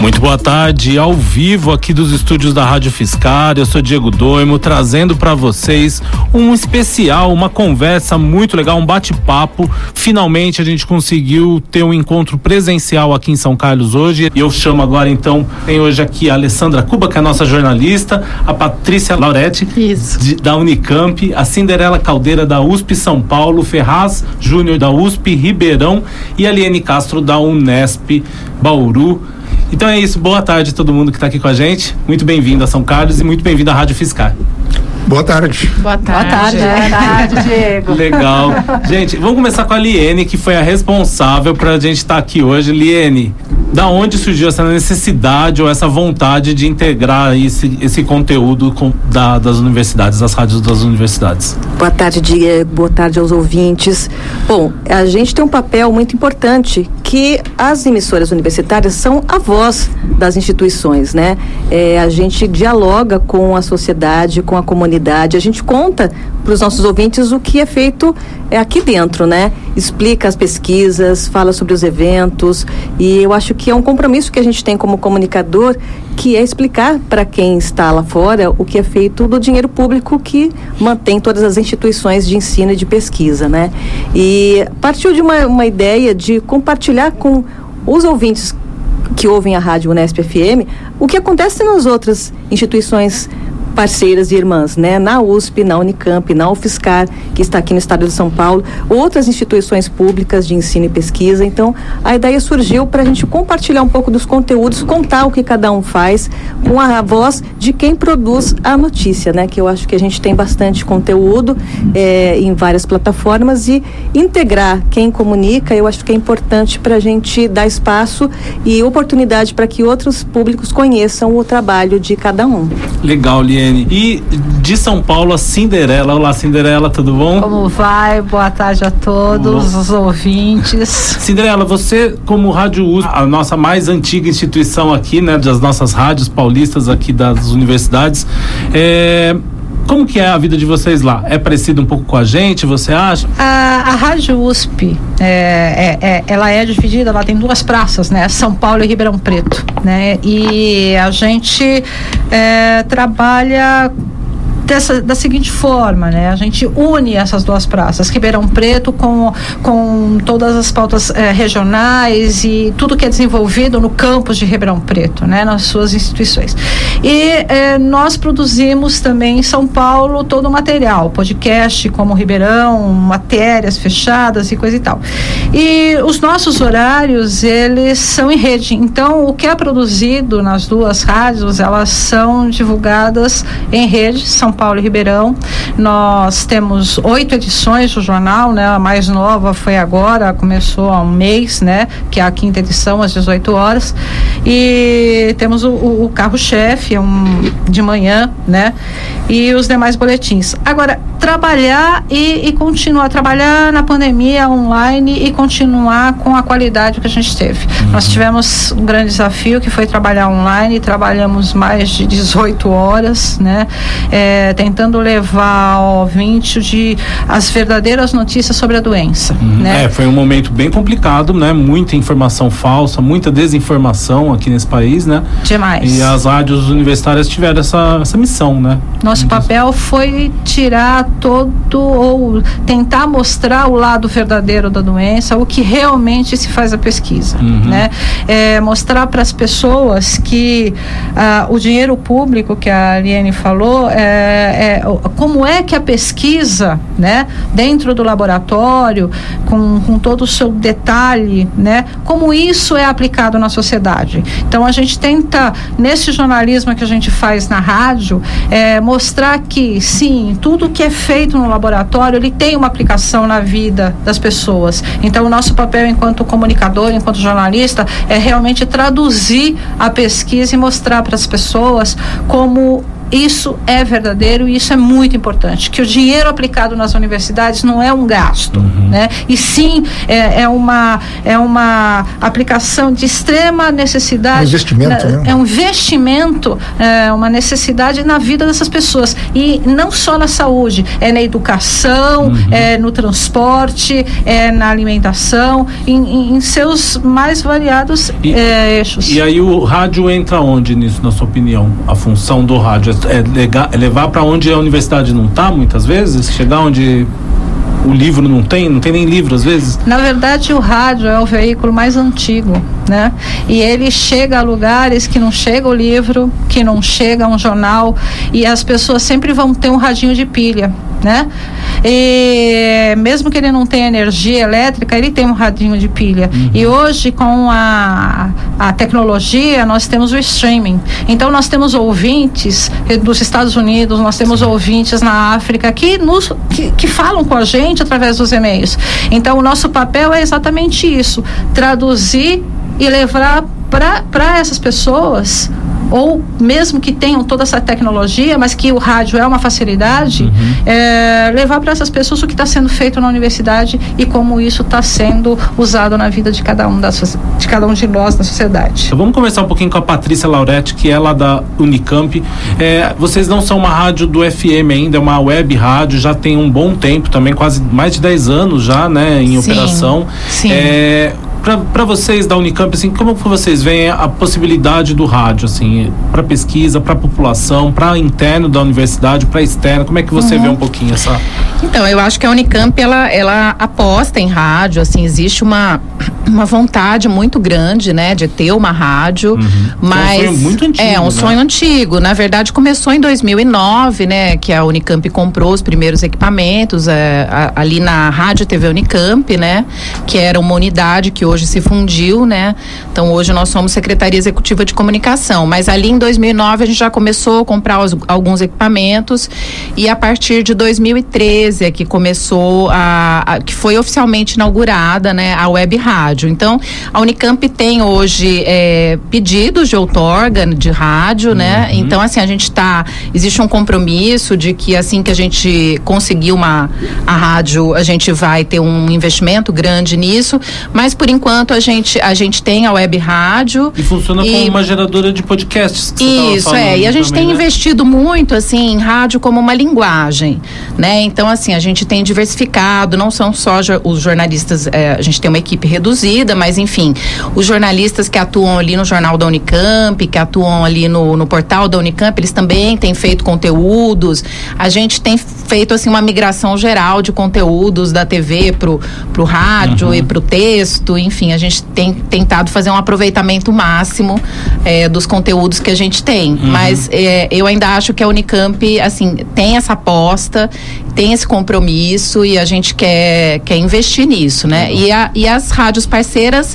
Muito boa tarde, ao vivo aqui dos estúdios da Rádio Fiscar. Eu sou Diego Doimo, trazendo para vocês um especial, uma conversa muito legal, um bate-papo. Finalmente a gente conseguiu ter um encontro presencial aqui em São Carlos hoje. E eu chamo agora então, tem hoje aqui a Alessandra Cuba, que é a nossa jornalista, a Patrícia Lauretti, da Unicamp, a Cinderela Caldeira da USP São Paulo, Ferraz Júnior da USP Ribeirão e a Liene Castro da Unesp Bauru. Então é isso, boa tarde a todo mundo que está aqui com a gente, muito bem-vindo a São Carlos e muito bem-vindo à Rádio Fiscar. Boa tarde. Boa tarde. Boa tarde, Diego. Legal. Gente, vamos começar com a Liene, que foi a responsável para a gente estar aqui hoje. Liene, da onde surgiu essa necessidade ou essa vontade de integrar esse conteúdo das universidades, das rádios das universidades? Boa tarde, Diego. Boa tarde aos ouvintes. Bom, a gente tem um papel muito importante, que as emissoras universitárias são a voz das instituições, né? A gente dialoga com a sociedade, com a comunidade, a gente conta para os nossos ouvintes o que é feito aqui dentro, né? Explica as pesquisas, fala sobre os eventos, e eu acho que é um compromisso que a gente tem como comunicador, que é explicar para quem está lá fora o que é feito do dinheiro público que mantém todas as instituições de ensino e de pesquisa, né? E partiu de uma ideia de compartilhar com os ouvintes que ouvem a Rádio Unesp FM o que acontece nas outras instituições parceiras e irmãs, né? Na USP, na Unicamp, na UFSCar, que está aqui no estado de São Paulo, outras instituições públicas de ensino e pesquisa. Então, a ideia surgiu para a gente compartilhar um pouco dos conteúdos, contar o que cada um faz, com a voz de quem produz a notícia, né? Que eu acho que a gente tem bastante conteúdo em várias plataformas, e integrar quem comunica, eu acho que é importante para a gente dar espaço e oportunidade para que outros públicos conheçam o trabalho de cada um. Legal, Liene. E de São Paulo, a Cinderela. Olá, Cinderela, tudo bom? Como vai? Boa tarde a todos os ouvintes. Cinderela, você, como Rádio USP, a nossa mais antiga instituição aqui, né, das nossas rádios paulistas aqui das universidades, como que é a vida de vocês lá? É parecido um pouco com a gente, você acha? A Rádio USP, ela é dividida, ela tem duas praças, né? São Paulo e Ribeirão Preto, né? E a gente trabalha da seguinte forma, né? A gente une essas duas praças, Ribeirão Preto com todas as pautas regionais e tudo que é desenvolvido no campus de Ribeirão Preto, né? Nas suas instituições. E nós produzimos também em São Paulo todo o material, podcast como Ribeirão, matérias fechadas e coisa e tal. E os nossos horários, eles são em rede. Então, o que é produzido nas duas rádios, elas são divulgadas em rede, São Paulo e Ribeirão. Nós temos 8 edições do jornal, né? A mais nova foi agora, começou há um mês, né? Que é a 5ª edição, às 18 horas. E temos o carro-chefe, de manhã, né? E os demais boletins. Agora, trabalhar e continuar, trabalhar na pandemia online e continuar com a qualidade que a gente teve. Nós tivemos um grande desafio, que foi trabalhar online, trabalhamos mais de 18 horas, né? Tentando levar ao ouvinte as verdadeiras notícias sobre a doença, né? Foi um momento bem complicado, né? Muita informação falsa, muita desinformação aqui nesse país, né? Demais. E as rádios universitárias tiveram essa missão, né? Nosso papel foi tirar ou tentar mostrar o lado verdadeiro da doença, o que realmente se faz a pesquisa, né? Mostrar para as pessoas que o dinheiro público que a Liene falou, como é que a pesquisa, né, dentro do laboratório, com todo o seu detalhe, né, como isso é aplicado na sociedade. Então a gente tenta, nesse jornalismo que a gente faz na rádio, mostrar que sim, tudo que é feito no laboratório, ele tem uma aplicação na vida das pessoas. Então o nosso papel enquanto comunicador, enquanto jornalista, é realmente traduzir a pesquisa e mostrar para as pessoas como isso é verdadeiro e isso é muito importante, que o dinheiro aplicado nas universidades não é um gasto, né? E sim é uma aplicação de extrema necessidade. Um investimento, né? É um investimento, uma necessidade na vida dessas pessoas, e não só na saúde, é na educação, é no transporte, é na alimentação, em seus mais variados eixos. E aí o rádio entra onde nisso, na sua opinião? A função do rádio é levar para onde a universidade não está, muitas vezes? Chegar onde o livro não tem nem livro às vezes? Na verdade, o rádio é o veículo mais antigo, né? E ele chega a lugares que não chega o livro, que não chega um jornal, e as pessoas sempre vão ter um radinho de pilha, né? E mesmo que ele não tenha energia elétrica, ele tem um radinho de pilha. E hoje, com a tecnologia, nós temos o streaming. Então nós temos ouvintes dos Estados Unidos, nós temos ouvintes na África que falam com a gente através dos e-mails. Então o nosso papel é exatamente isso: traduzir e levar para essas pessoas, ou mesmo que tenham toda essa tecnologia, mas que o rádio é uma facilidade, levar para essas pessoas o que está sendo feito na universidade e como isso está sendo usado na vida de cada um de nós na sociedade. Então, vamos conversar um pouquinho com a Patrícia Lauretti, que é lá da Unicamp. Vocês não são uma rádio do FM ainda, é uma web rádio, já tem um bom tempo também, quase mais de 10 anos já, né, em operação. Sim. Para vocês da Unicamp, assim, como que vocês veem a possibilidade do rádio, assim, para pesquisa, para população, para interno da universidade, para externo? Como é que você vê um pouquinho essa? Então, eu acho que a Unicamp ela aposta em rádio, assim, existe uma vontade muito grande, né, de ter uma rádio, mas é um sonho muito antigo, um sonho antigo. Na verdade, começou em 2009, né, que a Unicamp comprou os primeiros equipamentos ali na Rádio TV Unicamp, né, que era uma unidade que hoje se fundiu, né? Então hoje nós somos Secretaria Executiva de Comunicação, mas ali em 2009 a gente já começou a comprar alguns equipamentos, e a partir de 2013 é que começou que foi oficialmente inaugurada, né, a web rádio. Então a Unicamp tem hoje pedidos de outorga de rádio, né? Então assim, existe um compromisso de que assim que a gente conseguir a rádio, a gente vai ter um investimento grande nisso, mas por enquanto a gente tem a web rádio. E funciona como uma geradora de podcasts. Isso, e a gente tem investido muito, assim, em rádio como uma linguagem, né? Então, assim, a gente tem diversificado, não são só os jornalistas, a gente tem uma equipe reduzida, mas enfim, os jornalistas que atuam ali no Jornal da Unicamp, que atuam ali no portal da Unicamp, eles também têm feito conteúdos. A gente tem feito, assim, uma migração geral de conteúdos da TV pro rádio e pro texto, enfim, a gente tem tentado fazer um aproveitamento máximo dos conteúdos que a gente tem, mas eu ainda acho que a Unicamp, assim, tem essa aposta, tem esse compromisso, e a gente quer investir nisso, né? E as rádios parceiras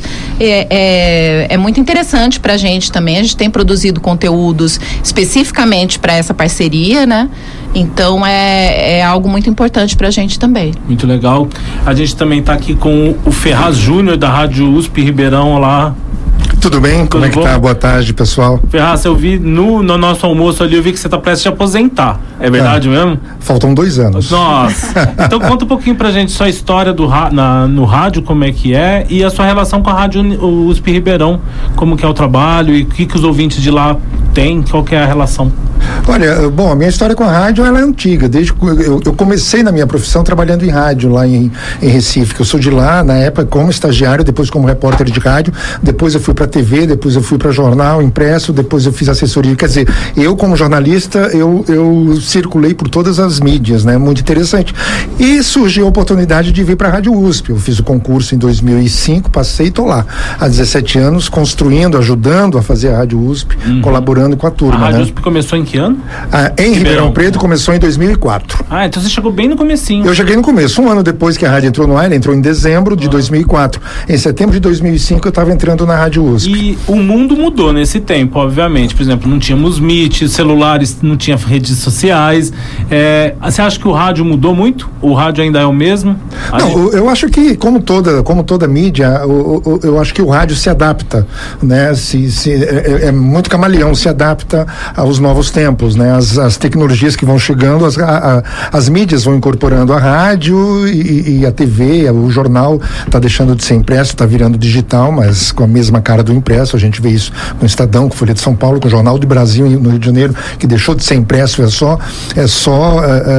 é muito interessante pra gente também. A gente tem produzido conteúdos especificamente para essa parceria, né? Então é algo muito importante pra gente também. Muito legal. A gente também tá aqui com o Ferraz Júnior da Rádio USP Ribeirão. Olá. Tudo bem? Como é que tá? Boa tarde, pessoal. Ferraz, eu vi no nosso almoço ali, eu vi que você tá prestes a aposentar. É verdade mesmo? Faltam 2 anos. Nossa. Então conta um pouquinho pra gente sua história no rádio, como é que é, e a sua relação com a Rádio USP Ribeirão, como que é o trabalho e o que os ouvintes de lá têm, qual que é a relação? Olha, bom, a minha história com a rádio, ela é antiga, desde que eu comecei na minha profissão trabalhando em rádio lá em Recife, que eu sou de lá, na época como estagiário, depois como repórter de rádio, depois eu fui para TV, depois eu fui para jornal impresso, depois eu fiz assessoria, quer dizer, eu como jornalista, eu circulei por todas as mídias, né, muito interessante, e surgiu a oportunidade de vir para a Rádio USP. Eu fiz o concurso em 2005, passei e tô lá há 17 anos, construindo, ajudando a fazer a Rádio USP, colaborando com a turma. A Rádio né? USP começou em que ano? Em Ribeirão Preto começou em 2004. Então você chegou bem no comecinho. Eu cheguei no começo, um ano depois que a rádio entrou no ar, ela entrou em dezembro de 2004. Em setembro de 2005 eu estava entrando na Rádio USP. E o mundo mudou nesse tempo, obviamente. Por exemplo, não tínhamos Meet, celulares, não tinha redes sociais. Você acha que o rádio mudou muito? O rádio ainda é o mesmo? Não, eu acho que como toda mídia, eu acho que o rádio se adapta, né? É muito camaleão, se adapta aos novos tempos. tempos, né? As tecnologias que vão chegando, as mídias vão incorporando a rádio e a TV, o jornal está deixando de ser impresso, está virando digital, mas com a mesma cara do impresso. A gente vê isso com o Estadão, com Folha de São Paulo, com o Jornal do Brasil no Rio de Janeiro, que deixou de ser impresso, é só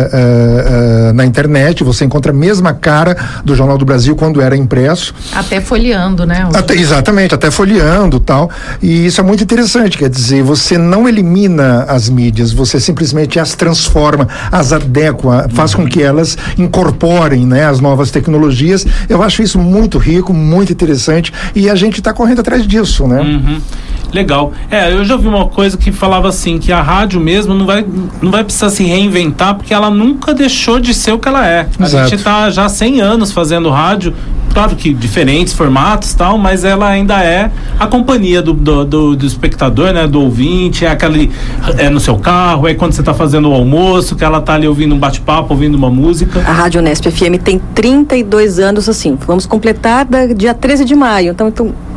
na internet. Você encontra a mesma cara do Jornal do Brasil quando era impresso. Até folheando, né? Exatamente, até folheando, tal. E isso é muito interessante, quer dizer, você não elimina as mídias, você simplesmente as transforma, as adequa, faz com que elas incorporem, né, as novas tecnologias. Eu acho isso muito rico, muito interessante, e a gente está correndo atrás disso, né? Legal. Eu já ouvi uma coisa que falava assim, que a rádio mesmo não vai precisar se reinventar, porque ela nunca deixou de ser o que ela é. Exato. A gente está já há 100 anos fazendo rádio, claro que diferentes formatos e tal, mas ela ainda é a companhia do espectador, né, do ouvinte, no seu carro, quando você está fazendo o almoço, que ela está ali ouvindo um bate-papo, ouvindo uma música. A Rádio Unesp FM tem 32 anos, assim, vamos completar dia 13 de maio, então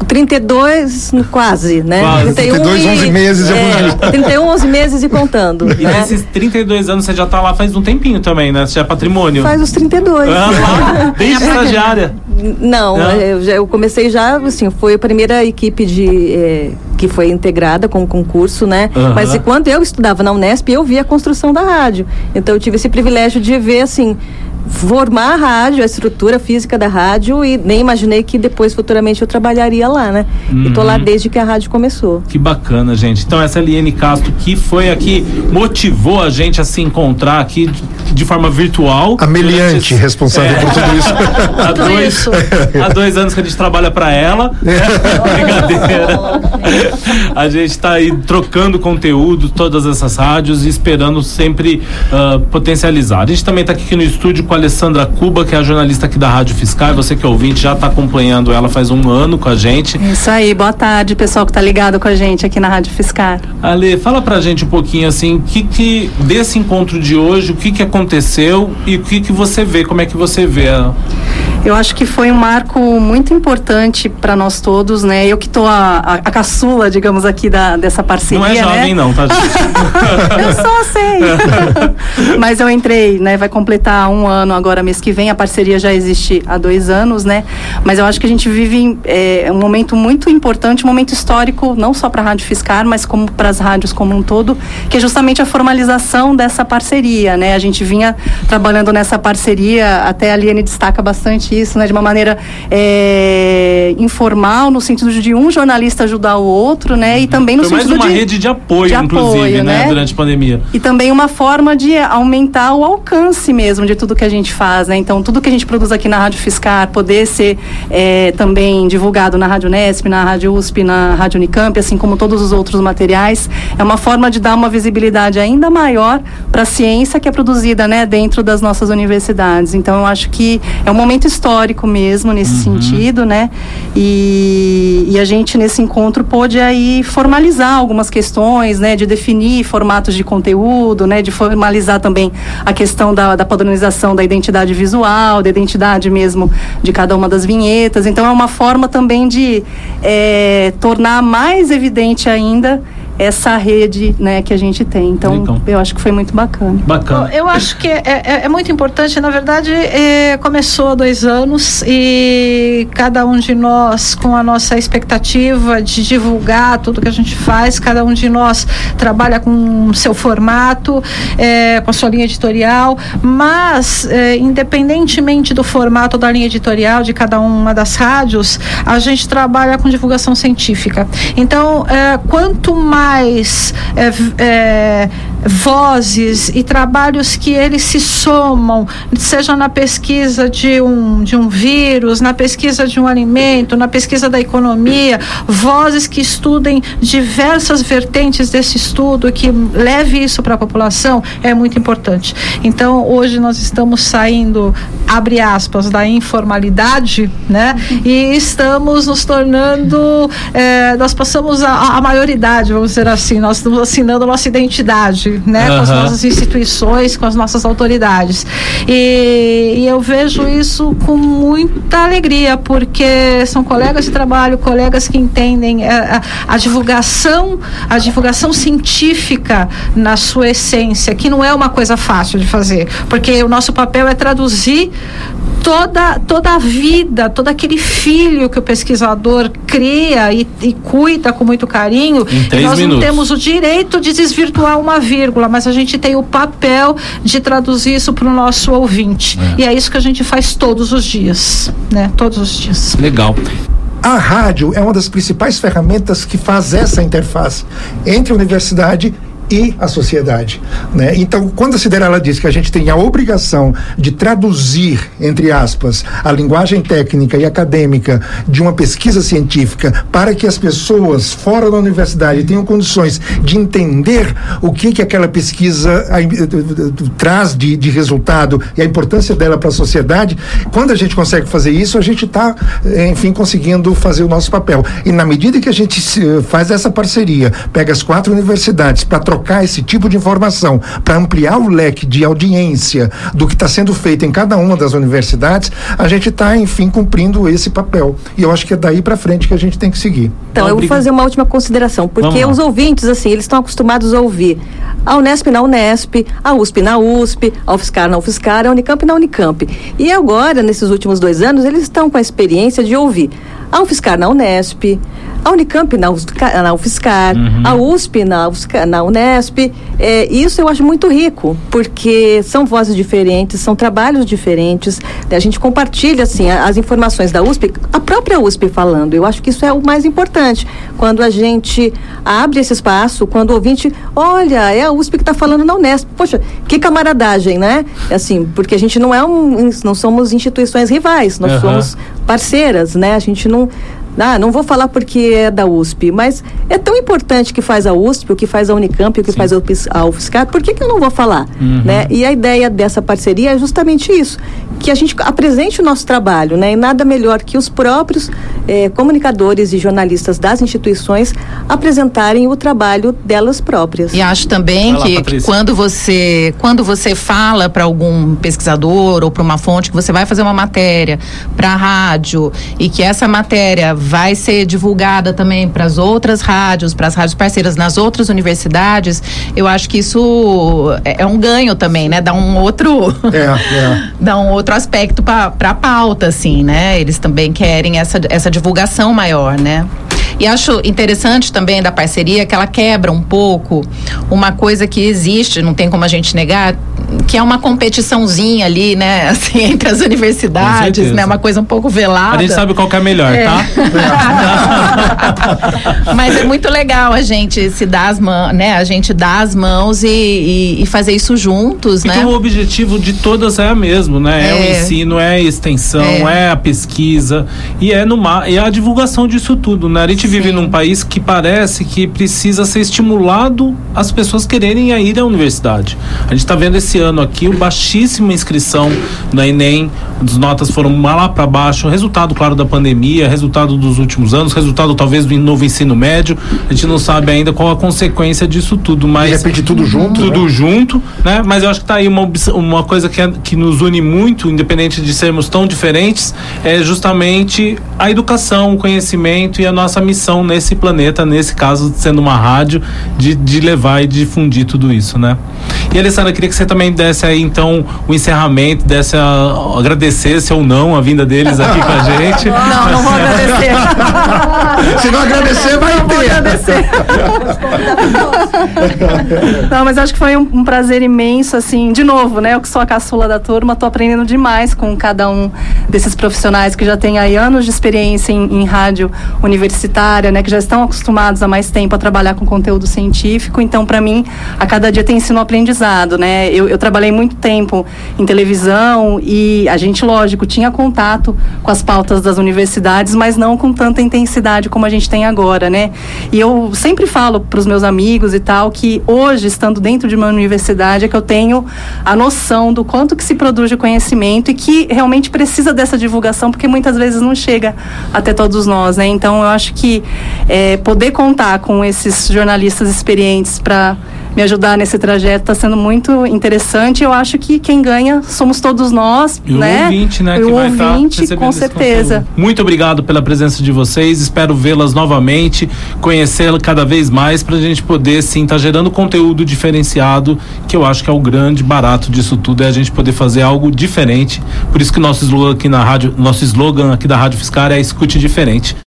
32 quase, né? Quase. 32, 11 meses. 31, 11 meses e contando. E nesses 32 anos você já está lá faz um tempinho também, né? Você já é patrimônio. Faz os 32. Desde estagiária. Não, eu comecei já, assim, foi a primeira equipe que foi integrada com o concurso, né? Mas quando eu estudava na Unesp, eu vi a construção da rádio. Então eu tive esse privilégio de ver, assim, formar a rádio, a estrutura física da rádio, e nem imaginei que depois, futuramente, eu trabalharia lá, né? E tô lá desde que a rádio começou. Que bacana, gente. Então essa Eliane Castro, que foi a que motivou a gente a se encontrar aqui de forma virtual. A meliante responsável por tudo isso. Há 2 anos que a gente trabalha para ela. Brincadeira. A gente tá aí trocando conteúdo, todas essas rádios, e esperando sempre potencializar. A gente também tá aqui no estúdio com a Alessandra Cuba, que é a jornalista aqui da Rádio Fiscar. Você que é ouvinte, já está acompanhando ela faz 1 ano com a gente. Isso aí, boa tarde, pessoal que está ligado com a gente aqui na Rádio Fiscar. Ale, fala pra gente um pouquinho assim, que desse encontro de hoje, o que aconteceu e o que você vê, como é que você vê? Eu acho que foi um marco muito importante para nós todos, né? Eu que tô a caçula, digamos, aqui dessa parceria, não é jovem, né? Não, tá, gente? Eu só sei. Mas eu entrei, né? Vai completar 1 ano agora, mês que vem. A parceria já existe há 2 anos, né? Mas eu acho que a gente vive um momento muito importante, um momento histórico, não só para a Rádio Fiscar, mas como para as rádios como um todo, que é justamente a formalização dessa parceria, né? A gente vinha trabalhando nessa parceria, até a Liane destaca bastante isso, né? De uma maneira informal, no sentido de um jornalista ajudar o outro, né? E também no Foi sentido mais uma rede de apoio, inclusive, né? Durante a pandemia. E também uma forma de aumentar o alcance mesmo de tudo que a gente faz, né? Então, tudo que a gente produz aqui na Rádio Fiscar, poder ser também divulgado na Rádio Unesp, na Rádio USP, na Rádio Unicamp, assim como todos os outros materiais, é uma forma de dar uma visibilidade ainda maior para a ciência que é produzida, né, dentro das nossas universidades. Então, eu acho que é um momento histórico mesmo nesse sentido, né? E a gente nesse encontro pôde aí formalizar algumas questões, né? De definir formatos de conteúdo, né? De formalizar também a questão da padronização da identidade visual, da identidade mesmo de cada uma das vinhetas. Então é uma forma também de tornar mais evidente ainda essa rede, né, que a gente tem. Então, eu acho que foi muito bacana. Bacana. Eu acho que é muito importante. Na verdade, começou há 2 anos e cada um de nós, com a nossa expectativa de divulgar tudo que a gente faz, cada um de nós trabalha com seu formato, com a sua linha editorial, mas independentemente do formato da linha editorial de cada uma das rádios, a gente trabalha com divulgação científica. Então, quanto mais vozes e trabalhos que eles se somam, seja na pesquisa de um vírus, na pesquisa de um alimento, na pesquisa da economia, vozes que estudem diversas vertentes desse estudo, que leve isso para a população, é muito importante. Então, hoje nós estamos saindo abre aspas, da informalidade, né? E estamos nos tornando, nós passamos a maioridade, vamos dizer assim, nós estamos assinando a nossa identidade, né? Com as nossas instituições, com as nossas autoridades. E eu vejo isso com muita alegria, porque são colegas de trabalho, colegas que entendem a divulgação científica na sua essência, que não é uma coisa fácil de fazer, porque o nosso papel é traduzir toda a vida, todo aquele filho que o pesquisador cria e cuida com muito carinho. Nós não temos o direito de desvirtuar uma vírgula, mas a gente tem o papel de traduzir isso para o nosso ouvinte. E é isso que a gente faz todos os dias, né? Todos os dias. Legal. A rádio é uma das principais ferramentas que faz essa interface entre a universidade e a sociedade, né? Então, quando a Siderala diz que a gente tem a obrigação de traduzir, entre aspas, a linguagem técnica e acadêmica de uma pesquisa científica para que as pessoas fora da universidade tenham condições de entender o que aquela pesquisa traz de resultado e a importância dela para a sociedade, quando a gente consegue fazer isso, a gente está, enfim, conseguindo fazer o nosso papel. E na medida que a gente faz essa parceria, pega as 4 universidades para trocar esse tipo de informação, para ampliar o leque de audiência do que está sendo feito em cada uma das universidades, a gente está, enfim, cumprindo esse papel. E eu acho que é daí para frente que a gente tem que seguir. Então, eu vou fazer uma última consideração, porque os ouvintes, assim, eles estão acostumados a ouvir a Unesp na Unesp, a USP na USP, a UFSCar na UFSCar, a Unicamp na Unicamp. E agora, nesses últimos 2 anos, eles estão com a experiência de ouvir a UFSCar na Unesp, a Unicamp na UFSCar, a USP na Unesp. Isso eu acho muito rico, porque são vozes diferentes, são trabalhos diferentes. A gente compartilha, assim, as informações da USP, a própria USP falando. Eu acho que isso é o mais importante. Quando a gente abre esse espaço, quando o ouvinte, olha, é a USP que está falando na Unesp. Poxa, que camaradagem, né? Assim, porque a gente não somos instituições rivais, nós somos parceiras, né? A gente não vou falar porque é da USP, mas é tão importante que faz a USP, o que faz a Unicamp, o que faz a UFSCar, por que eu não vou falar? Né? E a ideia dessa parceria é justamente isso, que a gente apresente o nosso trabalho, né? E nada melhor que os próprios comunicadores e jornalistas das instituições apresentarem o trabalho delas próprias. E acho também que quando você fala para algum pesquisador ou para uma fonte que você vai fazer uma matéria para a rádio e que essa matéria vai ser divulgada também para as outras rádios, para as rádios parceiras nas outras universidades, eu acho que isso é um ganho também, né? Dá um outro dá um outro aspecto para a pauta, assim, né? Eles também querem essa divulgação maior, né? E acho interessante também da parceria que ela quebra um pouco uma coisa que existe, não tem como a gente negar, que é uma competiçãozinha ali, né, assim, entre as universidades, né, uma coisa um pouco velada. A gente sabe qual que é melhor, tá? Mas é muito legal a gente se dar as mãos, né, a gente dar as mãos e fazer isso juntos, né? Então o objetivo de todas é o mesmo, né? É o ensino, é a extensão, é a pesquisa e é a divulgação disso tudo, né? A gente vive num país que parece que precisa ser estimulado as pessoas quererem ir à universidade. A gente está vendo esse ano aqui baixíssima inscrição na Enem, as notas foram lá para baixo, resultado, claro, da pandemia, resultado dos últimos anos, resultado talvez do novo ensino médio. A gente não sabe ainda qual a consequência disso tudo, mas... De repente tudo junto, tudo junto, né? Mas eu acho que tá aí uma coisa que nos une muito, independente de sermos tão diferentes, é justamente a educação, o conhecimento e a nossa missão nesse planeta, nesse caso sendo uma rádio, de levar e difundir tudo isso, né? E Alessandra, queria que você também desse aí então o encerramento, agradecesse ou não a vinda deles aqui com a gente. Não vou agradecer. Se não agradecer, vai ter. Não, mas acho que foi um prazer imenso, assim, de novo, né? Eu que sou a caçula da turma, tô aprendendo demais com cada um desses profissionais que já têm aí anos de experiência em rádio universitária, né? Que já estão acostumados há mais tempo a trabalhar com conteúdo científico. Então, para mim, a cada dia tem sido um aprendizado, né? Eu trabalho trabalhei muito tempo em televisão e a gente, lógico, tinha contato com as pautas das universidades, mas não com tanta intensidade como a gente tem agora, né? E eu sempre falo para os meus amigos e tal que hoje, estando dentro de uma universidade, é que eu tenho a noção do quanto que se produz de conhecimento e que realmente precisa dessa divulgação, porque muitas vezes não chega até todos nós, né? Então, eu acho que poder contar com esses jornalistas experientes para me ajudar nesse trajeto está sendo muito interessante. Eu acho que quem ganha somos todos nós, e né? O ouvinte, né? E que o vai ouvinte, com certeza. Muito obrigado pela presença de vocês. Espero vê-las novamente, conhecê-la cada vez mais, para a gente poder, sim, estar gerando conteúdo diferenciado, que eu acho que é o grande barato disso tudo, é a gente poder fazer algo diferente. Por isso que nosso slogan aqui da Rádio Fiscar é escute diferente.